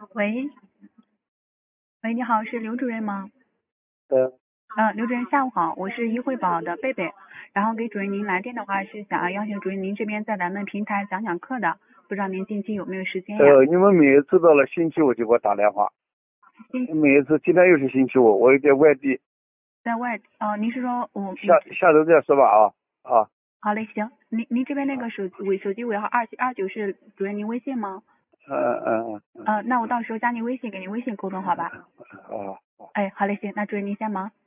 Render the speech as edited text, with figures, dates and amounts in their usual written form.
喂，喂，你好，是刘主任吗？ 对， 刘主任下午好，我是医惠宝的贝贝，然后给主任您来电的话是想要邀请主任您这边在咱们平台讲讲课的，不知道您近期有没有时间呀？ 你们每一次到了星期五就给我打电话，每一次今天又是星期五，我有点外地， 在外您是说下周再说吧啊。 好嘞，行，您这边那个手机尾号229是主任您微信吗？那我到时候加您微信，给您微信沟通好吧？ 啊。 哎，好嘞，行，那主任您先忙。